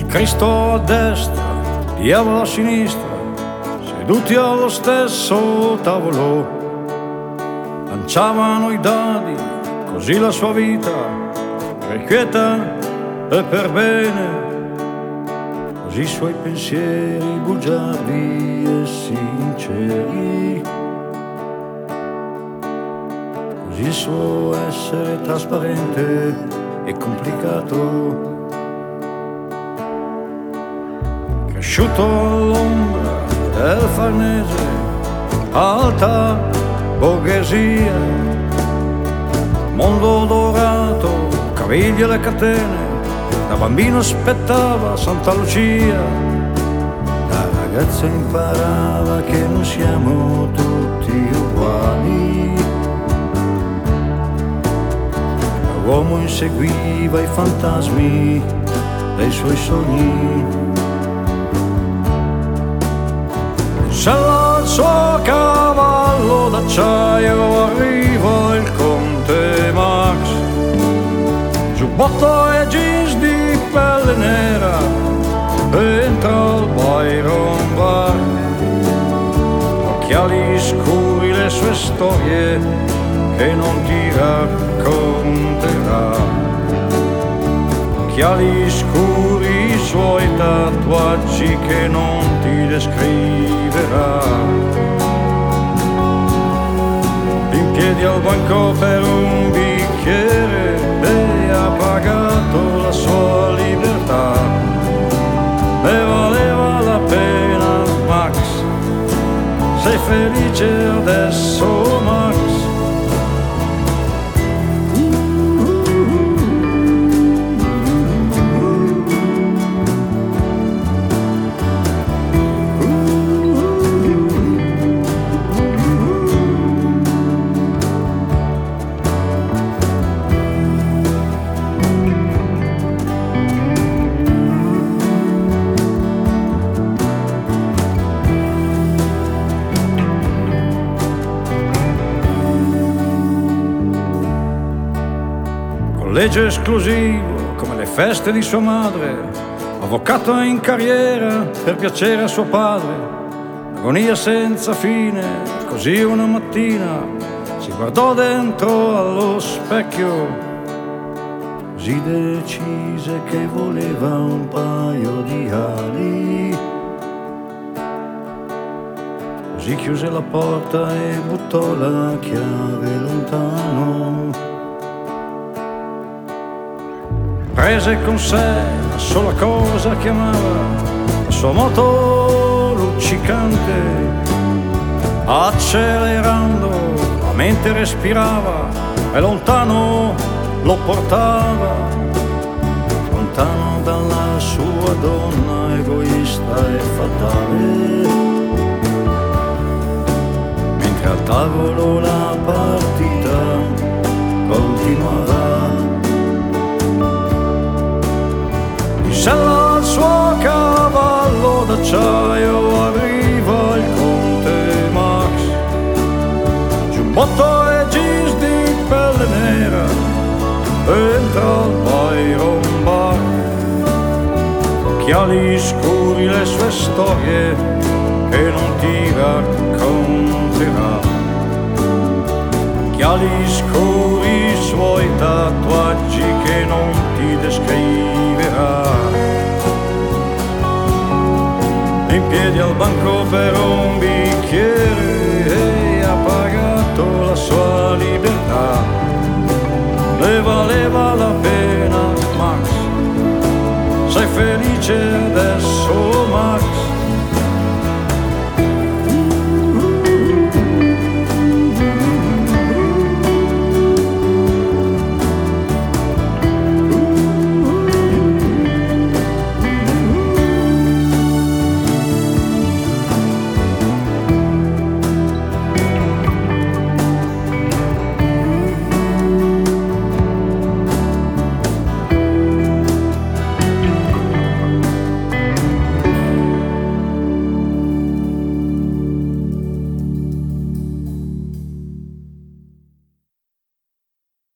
Cristo a destra, diavolo a sinistra, seduti allo stesso tavolo, lanciavano i dadi, così la sua vita, per quieta e per bene, così i suoi pensieri bugiardi e sinceri, così il suo essere trasparente e complicato. Cresciuto all'ombra del Farnese, alta borghesia, mondo dorato, caviglie e le catene, da bambino aspettava Santa Lucia, da ragazzo imparava che non siamo tutti uguali, da uomo inseguiva i fantasmi dei suoi sogni. Sella il suo cavallo d'acciaio, arriva il conte Max, giubbotto e jeans di pelle nera, entra al Byron Bar, occhiali scuri, le sue storie che non ti racconterà, occhiali scuri, i suoi tatuaggi che non ti descriverà, in piedi al banco per un bicchiere e ha pagato la sua libertà, ne valeva la pena Max, sei felice adesso Max? Collegio esclusivo come le feste di sua madre, avvocato in carriera per piacere a suo padre, agonia senza fine, così una mattina si guardò dentro allo specchio, così decise che voleva un paio di ali, così chiuse la porta e buttò la chiave lontano. Prese con sé la sola cosa che amava, la sua moto luccicante, accelerando la mente respirava e lontano lo portava, lontano dalla sua donna egoista e fatale, mentre al tavolo la partita continuava. Sella il suo cavallo d'acciaio, arriva il conte Max, giubbotto e jeans di pelle nera, entra al Byron Bar, occhiali scuri, le sue storie che non ti racconterà, occhiali scuri, i suoi tatuaggi che non ti descriverà, in piedi al banco per un bicchiere e ha pagato la sua libertà, ne valeva la pena Max, sei felice